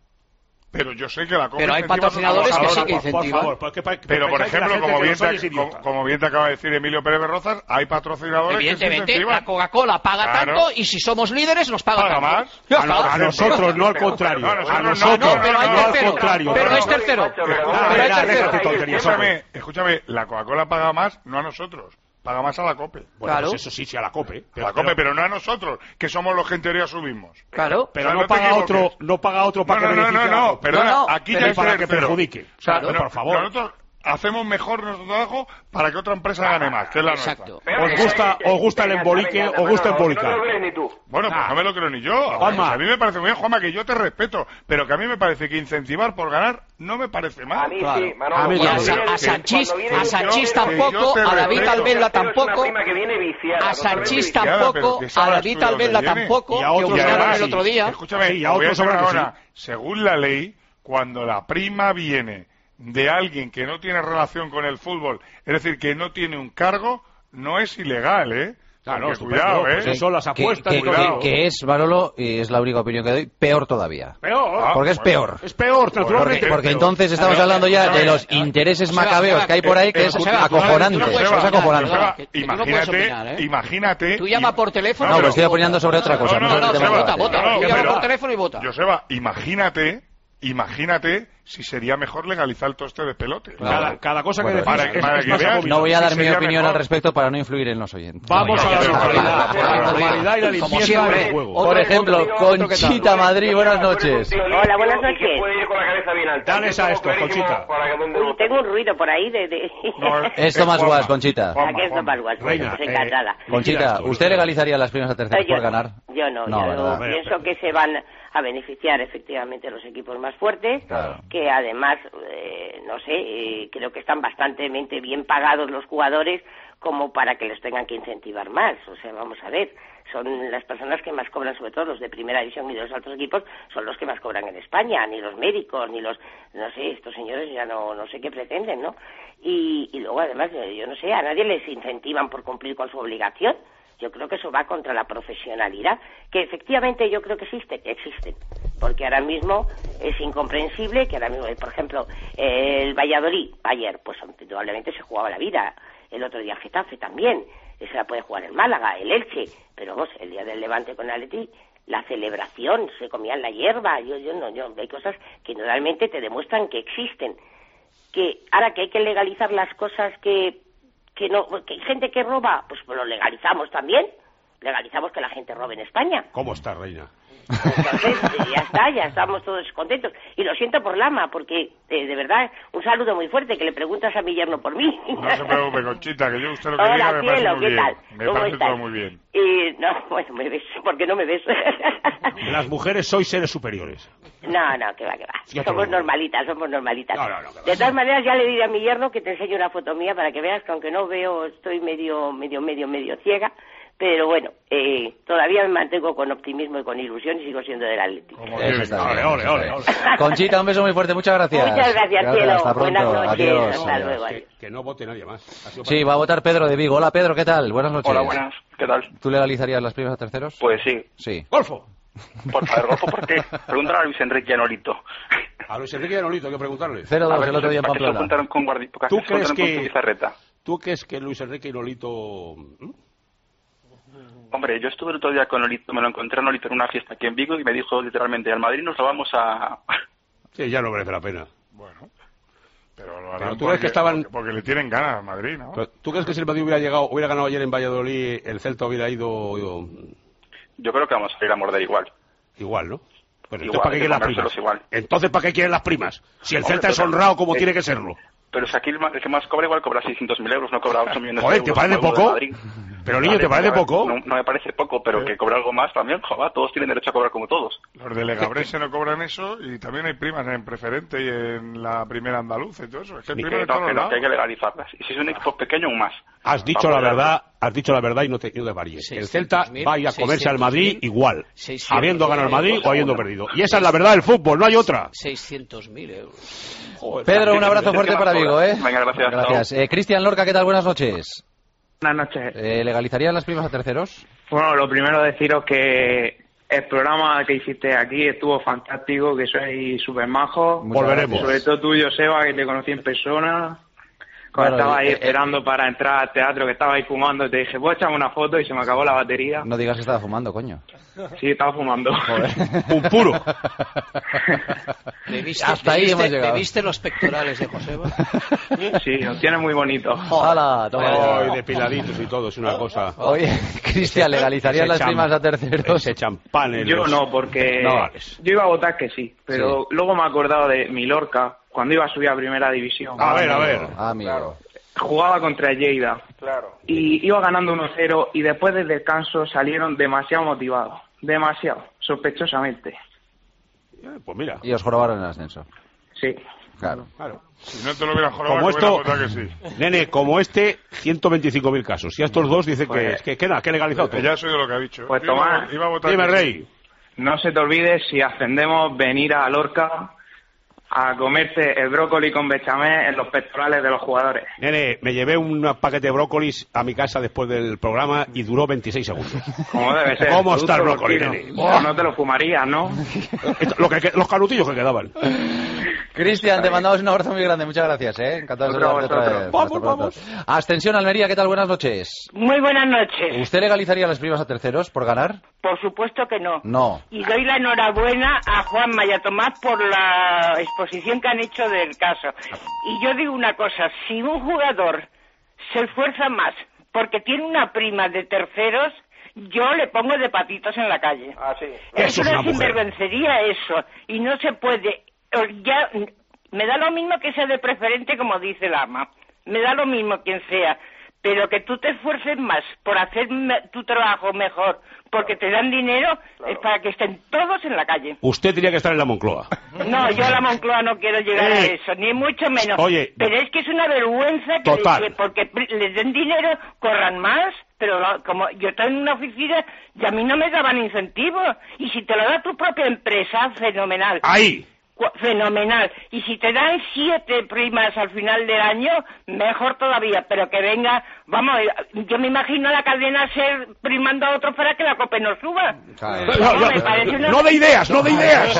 Pero yo sé que la COPE... Pero hay patrocinadores que sí que incentivan. Pero, por ejemplo, como bien te acaba de decir Emilio Pérez Rozas, hay patrocinadores que se incentivan. La Coca-Cola paga tanto y si somos líderes nos paga más. A nosotros, no al contrario. A nosotros, no al contrario. Pero es tercero. Escúchame, la Coca-Cola paga más, no a nosotros. Paga más a la COPE. Bueno, claro. Pues eso sí, a la COPE. Pero no a nosotros, que somos los que en teoría subimos. Claro. Pero no paga otro para que beneficie. No, perdona, aquí ya para que perjudique. O sea, por favor. Nosotros hacemos mejor nuestro trabajo para que otra empresa gane más, que es la nuestra. ¿Os gusta el embolique? ¿Os gusta embolicar? No lo crees ni tú. Bueno, pues no me lo creo ni yo. Juanma. A mí me parece muy bien, Juanma, que yo te respeto, pero que a mí me parece que incentivar por ganar no me parece mal. A mí sí, Manolo. A Sanchís tampoco, a David Albelda tampoco, a Sanchís tampoco, a David Albelda tampoco, y a otros el otro día. Escúchame, y a otros ahora, según la ley, cuando la prima viene de alguien que no tiene relación con el fútbol, es decir, que no tiene un cargo, no es ilegal, ¿eh? Claro, cuidado, pues eso son las apuestas. Que es, Manolo, y es la única opinión que doy, peor todavía. Peor. Porque es peor. Es peor, naturalmente. Porque entonces estamos hablando ya de los intereses macabeos que hay por ahí, que es acojonante. Es acojonante. Imagínate. Tú llama por teléfono. No, lo estoy opinando sobre otra cosa. Vota. Tú llama por teléfono y vota. Joseba, imagínate si sería mejor legalizar todo este despelote. Cada cosa que decís no voy a dar mi opinión al respecto para no influir en los oyentes. Vamos a la normalidad y la limpieza del juego. Por ejemplo, Conchita Madrid, buenas noches. Hola, buenas noches. Dale a esto, Conchita. Tengo un ruido por ahí de... Es Tomás Guas, Conchita. Aquí es Tomás Guas, encantada. Conchita, ¿usted legalizaría las primas a terceros por ganar? Yo no, yo pienso que se van a beneficiar efectivamente los equipos más fuertes, que además, no sé, creo que están bastante bien pagados los jugadores como para que les tengan que incentivar más. O sea, vamos a ver, son las personas que más cobran, sobre todo los de primera división y de los altos equipos, son los que más cobran en España, ni los médicos, ni los, no sé, estos señores ya no sé qué pretenden, ¿no? Y luego además, yo no sé, a nadie les incentivan por cumplir con su obligación. Yo creo que eso va contra la profesionalidad, que efectivamente yo creo que existen, porque ahora mismo es incomprensible que ahora mismo, por ejemplo, el Valladolid, ayer, pues indudablemente se jugaba la vida, el otro día Getafe también, se la puede jugar el Málaga, el Elche, pero vos, el día del Levante con el Atleti, la celebración, se comían la hierba, hay cosas que normalmente te demuestran que existen, que ahora que hay que legalizar las cosas que hay gente que roba, pues lo legalizamos también, legalizamos que la gente robe en España. ¿Cómo está, reina? Entonces, ya estamos todos contentos. Y lo siento por Lama, porque de verdad, un saludo muy fuerte, que le preguntas a mi yerno por mí. No se preocupe, Conchita, que yo usted lo que diga me parece muy bien. Me parece todo muy bien. No, bueno, me ves, porque no me ves. Las mujeres sois seres superiores. No, que va. Somos normalitas. No, de todas maneras, ya le diré a mi yerno que te enseñe una foto mía para que veas que aunque no veo, estoy medio ciega. Pero bueno, todavía me mantengo con optimismo y con ilusión y sigo siendo del Atlético. Ole. Conchita, un beso muy fuerte, muchas gracias. Muchas gracias, cielo. Hasta pronto. Buenas noches. Adiós. Hasta luego. Que no vote nadie más. Sí, va a votar Pedro de Vigo. Hola, Pedro, ¿qué tal? Buenas noches. Hola, buenas. ¿Qué tal? ¿Tú legalizarías las primas a terceros? Pues sí. Sí. ¡Golfo! Por favor, ¿golfo por qué? Pregúntale a Luis Enrique Anolito. A Luis Enrique Anolito hay que preguntarle. 0-2 el otro día en Pamplona. Se juntaron con ¿Tú crees que Luis Enrique y Nolito... Hombre, yo estuve el otro día con Nolito, me lo encontré a Nolito en una fiesta aquí en Vigo y me dijo literalmente, al Madrid nos lo vamos a... Sí, ya no merece la pena. Bueno, pero lo harán tú crees que estaban... porque le tienen ganas a Madrid, ¿no? Pero, ¿tú crees que si el Madrid hubiera ganado ayer en Valladolid, el Celta hubiera ido... Yo creo que vamos a ir a morder igual. Igual, ¿no? Bueno, igual, entonces ¿para qué quieren las primas? Igual. Entonces ¿para qué quieren las primas? Si el Celta es honrado como tiene que serlo. Pero si aquí el que más cobra igual cobra 600.000 euros, no cobra 8 millones de euros. ¿Te parece poco? Pero niño, ¿te parece poco? No me parece poco, pero que cobra algo más también, joder, todos tienen derecho a cobrar como todos. Los de Legabrense no cobran eso y también hay primas en preferente y en la primera andaluza y todo eso. Es que hay primas de todos lados. Que hay que legalizarlas. Y si es un equipo pequeño, un más. Has dicho la verdad y no te desvaríes. El Celta va a ir a comerse al Madrid igual, habiendo ganado el Madrid o habiendo perdido. Y esa es la verdad del fútbol, no hay otra. 600.000 euros. Joder, Pedro, un abrazo fuerte para Vigo, ¿eh? Venga, gracias. Cristian Lorca, ¿qué tal? Buenas noches. Buenas noches. ¿Legalizarían las primas a terceros? Bueno, lo primero deciros que el programa que hiciste aquí estuvo fantástico, que sois súper majos. Volveremos. Sobre todo tú, Joseba, que te conocí en persona. Cuando estaba ahí esperando para entrar al teatro, que estaba ahí fumando, y te dije, pues échame una foto y se me acabó la batería. No digas que estaba fumando, coño. Sí, estaba fumando. Un puro. Hasta ahí hemos llegado. ¿Te viste los pectorales de Joseba? Sí, los tiene muy bonitos. ¡Hala! Toma. Depiladitos y todo, es una cosa. Oye, Cristian, ¿legalizarían las primas a terceros? Ese champán en Yo no, porque yo iba a votar que sí, pero luego me he acordado de mi Lorca, cuando iba a subir a primera división. A ver. Amigo. Jugaba contra Lleida. Claro. Y iba ganando 1-0 y después del descanso salieron demasiado motivados. Demasiado, sospechosamente. Pues mira. Y os jorobaron el ascenso. Sí. Claro. Si no te lo hubieran jorobado, como esto, que sí. Nene, como 125.000 casos. Y a estos dos dice que legalizado todo. Ya has oído lo que ha dicho. Pues Tomás, iba a votar dime, Rey. No se te olvide, si ascendemos, venir a Lorca a comerte el brócoli con bechamel en los pectorales de los jugadores. Nene, me llevé un paquete de brócolis a mi casa después del programa y duró 26 segundos. Como debe ser. ¿Cómo está el brócoli, nene? No te lo fumarías, ¿no? Los canutillos que quedaban. Cristian, te mandamos un abrazo muy grande, muchas gracias, encantado de saludarte otra vez. Vamos. Ascensión Almería, ¿qué tal? Buenas noches. Muy buenas noches. ¿Usted legalizaría las primas a terceros por ganar? Por supuesto que no. No. Y doy la enhorabuena a Juanma y a Tomás por la exposición que han hecho del caso. Y yo digo una cosa, si un jugador se esfuerza más porque tiene una prima de terceros, yo le pongo de patitos en la calle. Ah, sí. Es una sinvergüencería eso. Y no se puede... Ya me da lo mismo que sea de preferente, como dice la ama. Me da lo mismo quien sea. Pero que tú te esfuerces más por hacer tu trabajo mejor, porque te dan dinero, es para que estén todos en la calle. Usted tenía que estar en la Moncloa. No, yo a la Moncloa no quiero llegar a eso, ni mucho menos. Oye, pero es que es una vergüenza que porque les den dinero, corran más. Pero como yo estoy en una oficina y a mí no me daban incentivos. Y si te lo da tu propia empresa, fenomenal. Ahí. fenomenal. Y si te dan 7 primas al final del año, mejor todavía, pero que venga, vamos, yo me imagino a la cadena SER primando a otro para que la COPE no suba. No de ideas, no de ideas.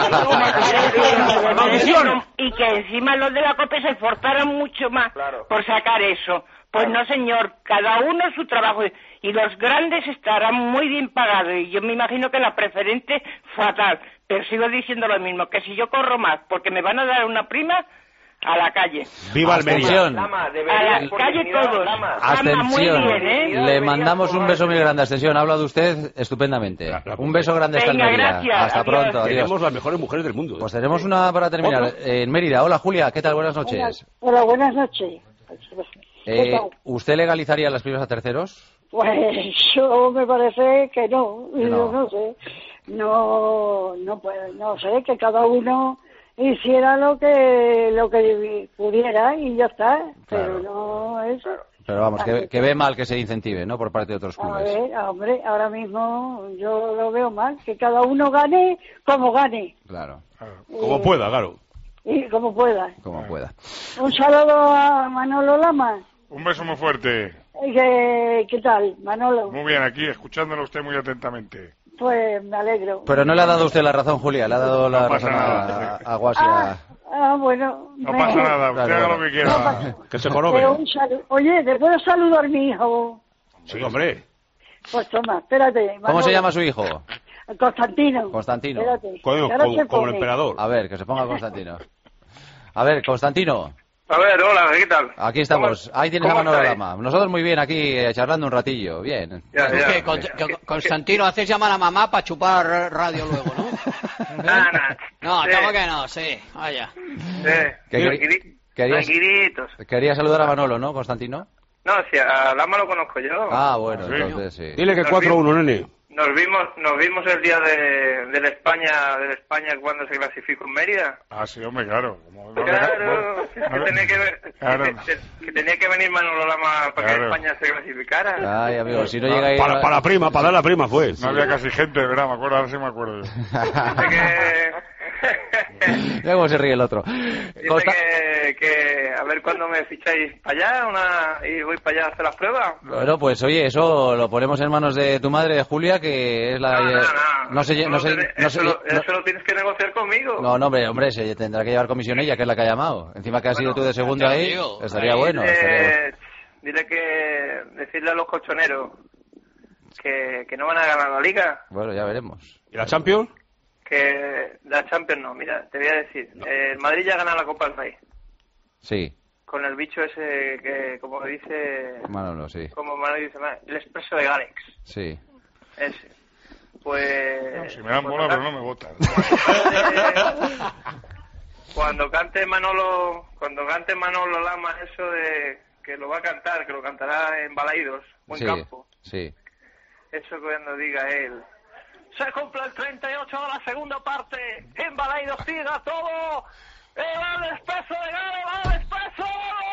Y que encima los de la COPE se esforzaran mucho más por sacar eso. Pues no, señor, cada uno su trabajo. Y los grandes estarán muy bien pagados. Y yo me imagino que la preferente, fatal. Pero sigo diciendo lo mismo, que si yo corro más porque me van a dar una prima, a la calle. ¡Viva Almería! A la calle todos. Ascensión. Le mandamos un beso muy grande, Ascensión. Ha hablado usted estupendamente. Un beso grande hasta Almería. Gracias. Hasta pronto. Adiós. Tenemos las mejores mujeres del mundo. Pues tenemos una para terminar. En Mérida. Hola, Julia. ¿Qué tal? Buenas noches. Hola, buenas noches. ¿Usted legalizaría las primas a terceros? Pues yo me parece que no. Yo no sé. No puedo, no sé, que cada uno hiciera lo que pudiera y ya está, pero no eso. Pero vamos, que ve mal que se incentive, ¿no? Por parte de otros clubes. A ver, hombre, ahora mismo yo lo veo mal, que cada uno gane como gane. Claro. Como pueda, claro. Y como pueda. Como pueda. Un saludo a Manolo Lama. Un beso muy fuerte. ¿Qué tal, Manolo? Muy bien, aquí, escuchándolo usted muy atentamente. Pues me alegro. Pero no le ha dado usted la razón, Julia, le ha dado la razón a Guasia. Bueno. No pasa nada, usted haga lo que quiera. Que se jorobe. Oye, ¿te puedo saludar a mi hijo? Sí, hombre. Pues toma, espérate. Manolo. ¿Cómo se llama su hijo? Constantino. Constantino. Espérate. Como el emperador. A ver, que se ponga Constantino. A ver, Constantino. A ver, hola, ¿qué tal? Aquí estamos. Ahí tienes a Manolo Lama. Nosotros muy bien aquí, charlando un ratillo. Bien. Constantino, haces llamar a mamá para chupar radio luego, ¿no? No, ¿cómo que no? Sí, vaya. Quería saludar a Manolo, ¿no, Constantino? No, si a Lama lo conozco yo. Ah, bueno, entonces sí. Dile que 4-1, nene. Nos vimos el día de España cuando se clasificó en Mérida. Ah, sí, hombre, claro. Que tenía que venir Manolo Lama para que España se clasificara. Ay, amigo, si no llega ahí... Para la prima, para dar la prima fue. No había casi gente, de verdad, me acuerdo, ahora sí me acuerdo. Mira cómo se ríe el otro. Dice que a ver cuándo me ficháis para allá y voy para allá a hacer las pruebas. Bueno, pues oye, eso lo ponemos en manos de tu madre, Julia, que es la... Eso lo tienes que negociar conmigo. No, hombre, se tendrá que llevar comisión ella, que es la que ha llamado. Encima que has sido tú de segundo ahí, estaría bueno. Dile que... Decirle a los colchoneros que no van a ganar la Liga. Bueno, ya veremos. ¿Y la Champions? Que la Champions no, mira, te voy a decir. El Madrid ya gana la Copa del Rey. Sí. Con el bicho ese que, como dice... Manolo, sí. Como Manolo dice, el expreso de Galex. Sí. Ese. Pues... No, si me dan bola, pero no me votan. Cuando cante Manolo Lama eso de que lo va a cantar, que lo cantará en Balaidos, buen campo. Sí. Eso cuando diga él... Se cumple el 38 de la segunda parte. En Balaidos siga todo. ¡Va el espeso de Gale! ¡Va el espeso!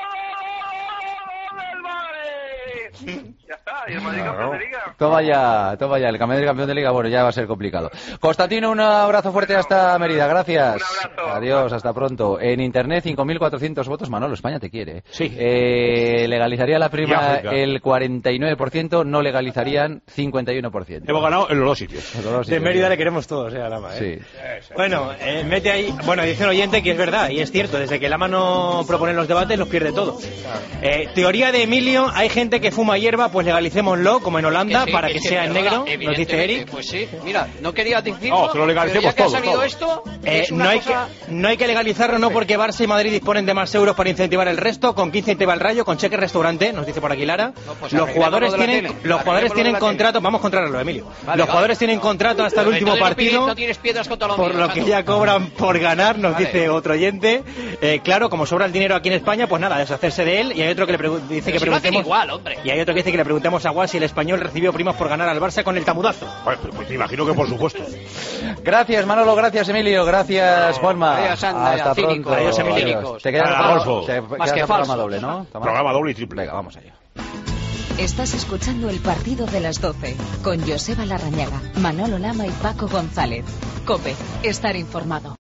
¡Del Madrid! Ya está, y el Madrid campeón de Liga. Toma ya, el Madrid campeón de Liga, bueno, ya va a ser complicado. Constantino, un abrazo fuerte hasta Mérida, gracias. Un abrazo. Adiós, hasta pronto. En internet, 5.400 votos, Manolo, España te quiere. Sí. Legalizaría la prima el 49%, no legalizarían 51%. Hemos ganado en los dos sitios. De Mérida le queremos todos, Lama. Sí. Bueno, mete ahí, dice el oyente que es verdad, y es cierto, desde que Lama no propone los debates, los pierde todo. Teoría de Emilio, hay gente que fuma hierba, pues legalicémoslo, como en Holanda, para que sea en negro, nos dice Eric. Pues sí, mira, no quería decirlo, que lo legalicemos pero ya que todo, ha salido todo. esto, no hay que legalizarlo, no porque Barça y Madrid disponen de más euros para incentivar el resto, con 15 te va el Rayo, con cheque restaurante, nos dice por aquí Lara. No, pues los jugadores tienen contrato, vamos a controlarlo, Emilio. Los jugadores tienen contrato hasta el último partido, no tienes piedras contra lo por mío, lo que ya cobran por ganar, nos dice otro oyente. Claro, como sobra el dinero aquí en España, pues nada, deshacerse de él. Y hay otro que le dice que preguntemos igual, hombre. Y hay otro que dice que le preguntemos a Guas si el español recibió primas por ganar al Barça con el tamudazo. Pues te imagino que por supuesto. Gracias, Manolo, gracias, Emilio, gracias, Juanma. Adiós, anda, hasta cínicos. pronto. Adiós, Emilio. Te quedas Adolfo. más que programa doble, ¿no? Programa doble y triple. Venga, vamos allá. Estás escuchando el partido de las 12 con Joseba Larrañaga, Manolo Lama y Paco González. COPE, estar informado.